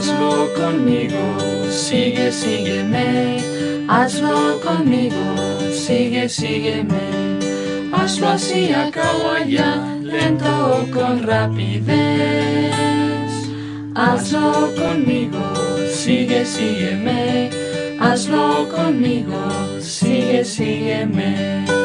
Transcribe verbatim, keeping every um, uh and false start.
Hazlo conmigo, sigue, sígueme. Hazlo conmigo, sigue, sígueme. Hazlo así, acabo allá, lento o con rapidez. Hazlo conmigo, sigue, sígueme. Hazlo conmigo, sigue, sígueme.